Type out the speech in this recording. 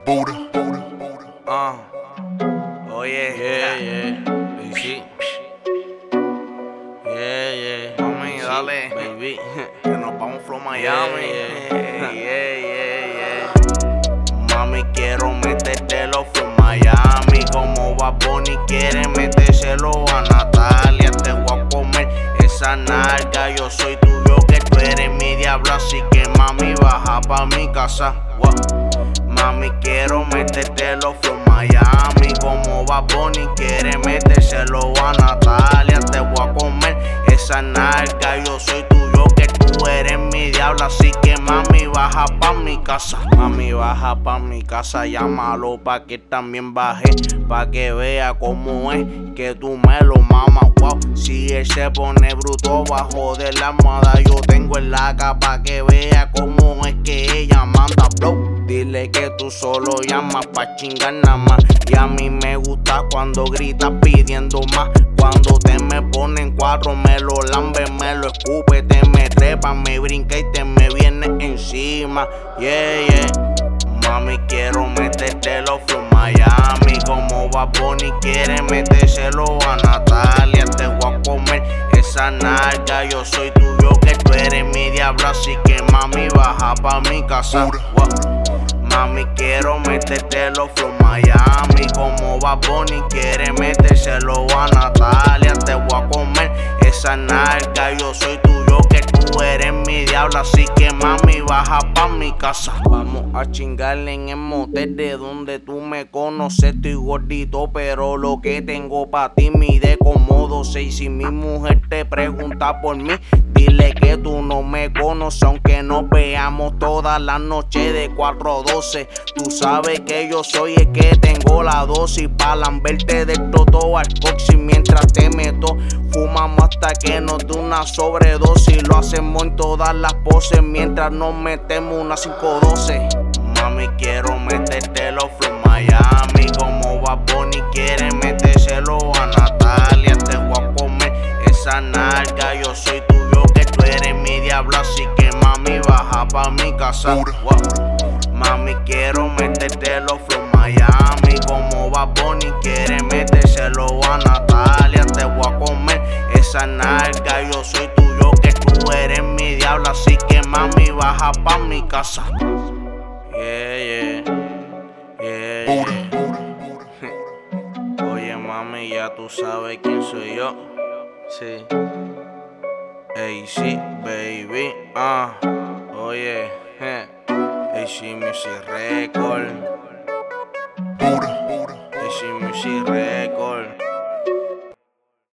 Pura. Oye, yeah. Sí. Yeah. Mami, dale, baby. Que nos vamos flow Miami. Yeah. Mami, quiero metértelo flow Miami. Como Bad Bunny quiere metérselo a Natalia. Te voy a comer esa nalga. Yo soy tuyo, que tú eres mi diablo. Así que mami, baja pa' mi casa. Mami, quiero metértelo flow Miami. Como Bad Bunny quiere metérselo a Natalia. Te voy a comer esa nalga. Yo soy tuyo, que tú eres mi diablo. Así que mami, baja pa' mi casa. Mami, baja pa' mi casa. Llámalo pa' que también baje, pa' que vea cómo es que tú me lo mamas. Wow, si él se pone bruto bajo de la almohada, yo tengo en la capa que vea cómo es que ella manda, bro. Dile que tú solo llamas pa' chingar nada más. Y a mí me gusta cuando gritas pidiendo más. Cuando te me ponen cuatro, me lo lambe, me lo escupe, te me trepa, me brinca y te me viene encima. Yeah. Mami, quiero metértelo flow Miami. Como Bad Bunny quiere metérselo a Natalia. Te voy a comer esa nalga. Yo soy tuyo, que tú eres mi diablo. Así que mami, baja pa' mi casa. Mami, quiero metértelo flow Miami. Como Bad Bunny quiere metérselo a Natalia. Te voy a comer esa nalga. Yo soy tuyo, que tú eres mi diablo. Así que mami, baja pa' mi casa. Vamos a chingarle en el motel de donde tú me conoces. Estoy gordito, pero lo que tengo pa' ti mide como 12. Y si mi mujer te pregunta por mí, dile que tú no me conoces, aunque nos veamos todas las noches de 4 a 12. Tú sabes que yo soy el que tengo la dosis pa' lamberte del todo al coxi. Mientras te meto, fumamos hasta que nos dé una sobredosis. Lo hacemos en todas las poses mientras nos metemos una 512. Mami, quiero metértelo flow Miami. Como Bad Bunny quiere metérselo a Natalia. Te voy a comer esa nalga. Yo soy tuyo, que tú eres mi diablo. Así que mami, baja pa' mi casa. Mami, quiero metértelo flow Miami. Como Bad Bunny quiere metérselo a Natalia. Te voy a comer esa nalga. Yo soy tuyo, que tú eres mi diablo. Así que mami, baja pa' mi casa. Yeah. Oye mami, ya tú sabes quién soy yo. Sí. AC baby. Oye, AC Music Record. AC Music Record.